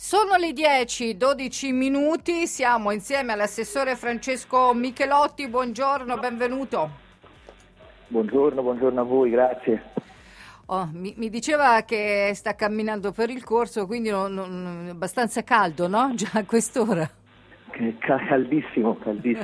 Sono le 10:12 minuti, siamo insieme all'assessore Francesco Michelotti. Buongiorno, benvenuto. Buongiorno a voi, grazie. Mi diceva che sta camminando per il corso, quindi abbastanza caldo, no? Già a quest'ora. Caldissimo,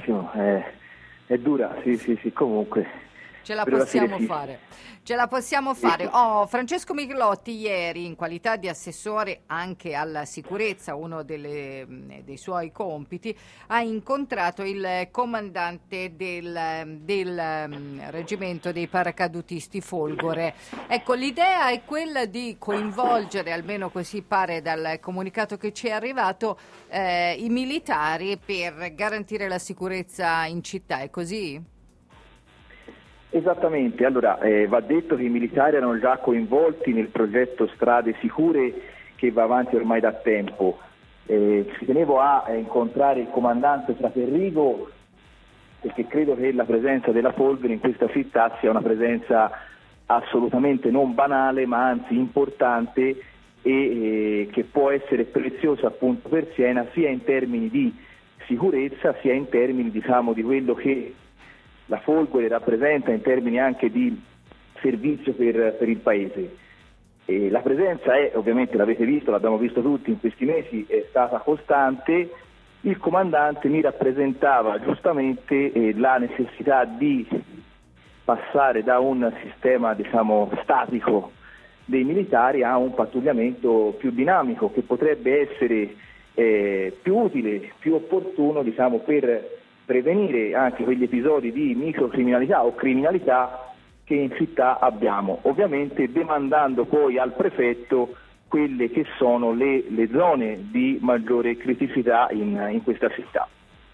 è dura, sì, comunque. Ce la possiamo fare. Francesco Michelotti ieri, in qualità di assessore anche alla sicurezza, uno dei suoi compiti, ha incontrato il comandante del reggimento dei paracadutisti Folgore. Ecco, l'idea è quella di coinvolgere, almeno così pare dal comunicato che ci è arrivato, i militari per garantire la sicurezza in città, è così? Esattamente, allora va detto che i militari erano già coinvolti nel progetto Strade Sicure che va avanti ormai da tempo. Ci tenevo a incontrare il comandante Fraterrigo perché credo che la presenza della Folgore in questa città sia una presenza assolutamente non banale, ma anzi importante e che può essere preziosa appunto per Siena sia in termini di sicurezza sia in termini di quello che la Folgore rappresenta in termini anche di servizio per il Paese. La presenza è, ovviamente l'avete visto, l'abbiamo visto tutti in questi mesi, è stata costante. Il comandante mi rappresentava giustamente la necessità di passare da un sistema statico dei militari a un pattugliamento più dinamico che potrebbe essere più utile, più opportuno per prevenire anche quegli episodi di microcriminalità o criminalità che in città abbiamo, ovviamente demandando poi al prefetto quelle che sono le zone di maggiore criticità in questa città.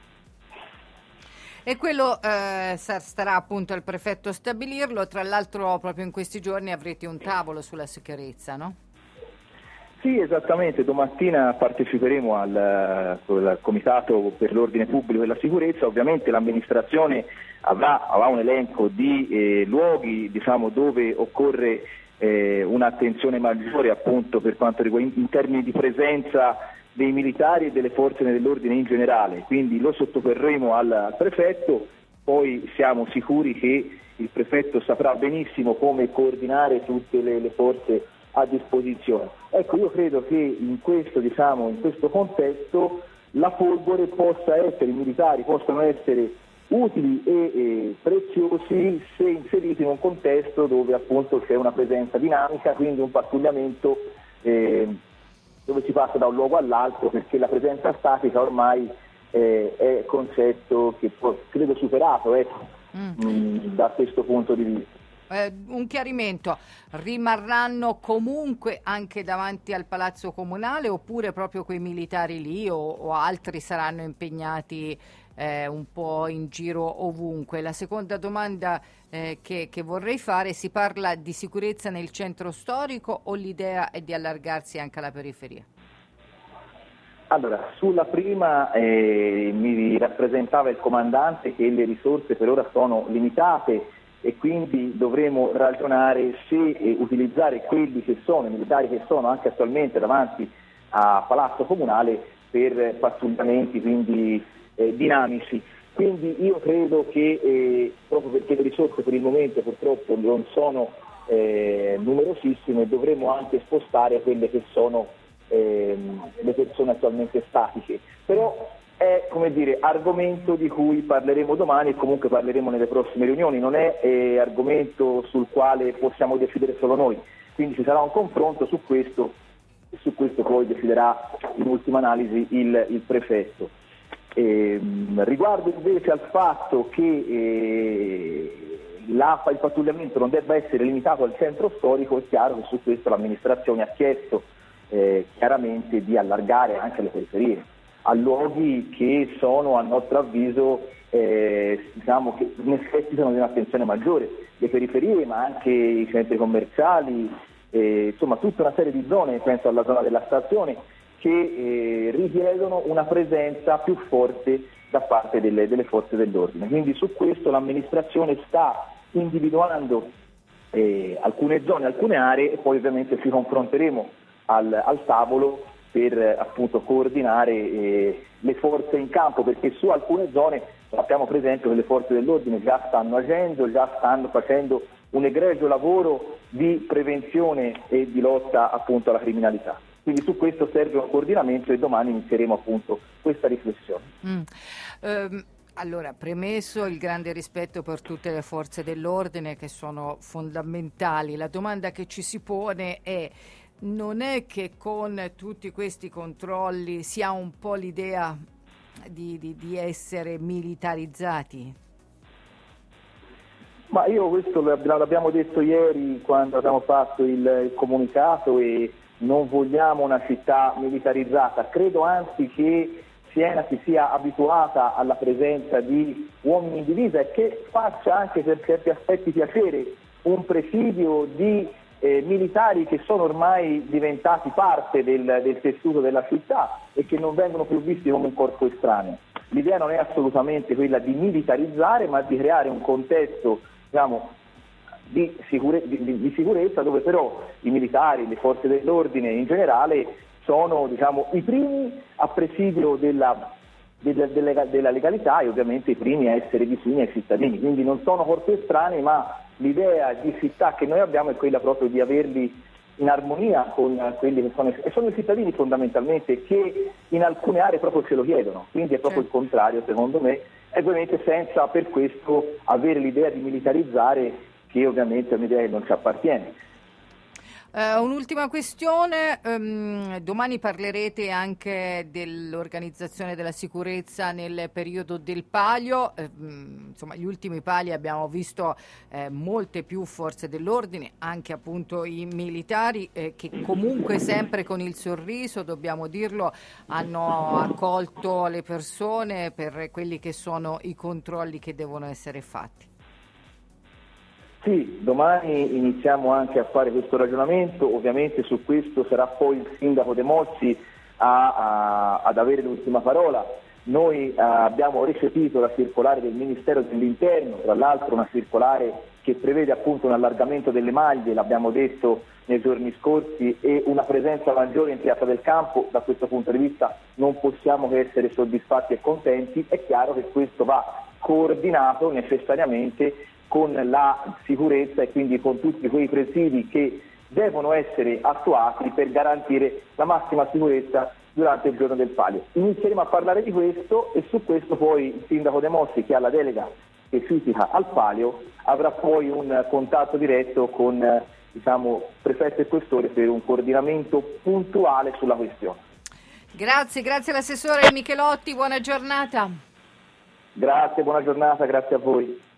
E quello starà appunto al prefetto a stabilirlo. Tra l'altro proprio in questi giorni avrete un tavolo sulla sicurezza, no? Sì, esattamente, domattina parteciperemo al Comitato per l'Ordine Pubblico e la Sicurezza. Ovviamente l'amministrazione avrà un elenco di luoghi dove occorre un'attenzione maggiore appunto per quanto riguarda in termini di presenza dei militari e delle forze dell'ordine in generale, quindi lo sottoporremo al prefetto, poi siamo sicuri che il prefetto saprà benissimo come coordinare tutte le forze a disposizione. Ecco, io credo che in questo contesto la Folgore possa essere, i militari possano essere utili e preziosi se inseriti in un contesto dove appunto c'è una presenza dinamica, quindi un pattugliamento dove si passa da un luogo all'altro, perché la presenza statica ormai è concetto che credo superato da questo punto di vista. Un chiarimento, rimarranno comunque anche davanti al Palazzo Comunale oppure proprio quei militari lì o altri saranno impegnati un po' in giro ovunque? La seconda domanda che vorrei fare, si parla di sicurezza nel centro storico o l'idea è di allargarsi anche alla periferia? Allora, sulla prima mi rappresentava il comandante che le risorse per ora sono limitate e quindi dovremo ragionare se utilizzare quelli che sono, i militari che sono anche attualmente davanti a Palazzo Comunale per pattugliamenti quindi dinamici. Quindi io credo che proprio perché le risorse per il momento purtroppo non sono numerosissime, dovremo anche spostare a quelle che sono le persone attualmente statiche. Però è argomento di cui parleremo domani e comunque parleremo nelle prossime riunioni, non è argomento sul quale possiamo decidere solo noi, quindi ci sarà un confronto su questo e su questo poi deciderà in ultima analisi il prefetto. Riguardo invece al fatto che il pattugliamento non debba essere limitato al centro storico, è chiaro che su questo l'amministrazione ha chiesto chiaramente di allargare anche le periferie a luoghi che sono a nostro avviso che necessitano di un'attenzione maggiore, le periferie ma anche i centri commerciali, insomma tutta una serie di zone, penso alla zona della stazione, che richiedono una presenza più forte da parte delle forze dell'ordine. Quindi su questo l'amministrazione sta individuando alcune zone, alcune aree e poi ovviamente ci confronteremo al tavolo per appunto coordinare le forze in campo, perché su alcune zone sappiamo per esempio che le forze dell'ordine già stanno agendo, già stanno facendo un egregio lavoro di prevenzione e di lotta appunto alla criminalità. Quindi su questo serve un coordinamento e domani inizieremo appunto questa riflessione. Allora, premesso il grande rispetto per tutte le forze dell'ordine che sono fondamentali, la domanda che ci si pone è: non è che con tutti questi controlli si ha un po' l'idea di essere militarizzati? Ma io questo l'abbiamo detto ieri quando abbiamo fatto il comunicato, e non vogliamo una città militarizzata. Credo anzi che Siena si sia abituata alla presenza di uomini in divisa e che faccia anche per certi aspetti piacere un presidio di militari che sono ormai diventati parte del tessuto della città e che non vengono più visti come un corpo estraneo. L'idea non è assolutamente quella di militarizzare, ma di creare un contesto, diciamo, di sicurezza, dove però i militari, le forze dell'ordine in generale sono, diciamo, i primi a presidio della legalità e ovviamente i primi a essere vicini ai cittadini. Quindi non sono corpi estranei, ma l'idea di città che noi abbiamo è quella proprio di averli in armonia con quelli che sono i cittadini fondamentalmente, che in alcune aree proprio ce lo chiedono. Quindi è proprio il contrario, secondo me, e ovviamente senza per questo avere l'idea di militarizzare, che ovviamente è un'idea che non ci appartiene. Un'ultima questione, domani parlerete anche dell'organizzazione della sicurezza nel periodo del Palio, insomma gli ultimi Pali abbiamo visto molte più forze dell'ordine, anche appunto i militari che comunque sempre con il sorriso, dobbiamo dirlo, hanno accolto le persone per quelli che sono i controlli che devono essere fatti. Sì, domani iniziamo anche a fare questo ragionamento, ovviamente su questo sarà poi il sindaco De Mossi ad avere l'ultima parola. Noi abbiamo recepito la circolare del Ministero dell'Interno, tra l'altro una circolare che prevede appunto un allargamento delle maglie, l'abbiamo detto nei giorni scorsi, e una presenza maggiore in Piazza del Campo. Da questo punto di vista non possiamo che essere soddisfatti e contenti. È chiaro che questo va coordinato necessariamente con la sicurezza e quindi con tutti quei presidi che devono essere attuati per garantire la massima sicurezza durante il giorno del Palio. Inizieremo a parlare di questo e su questo poi il sindaco De Mossi, che ha la delega specifica al Palio, avrà poi un contatto diretto con prefetto e questore per un coordinamento puntuale sulla questione. Grazie all'assessore Michelotti, buona giornata. Grazie, buona giornata, grazie a voi.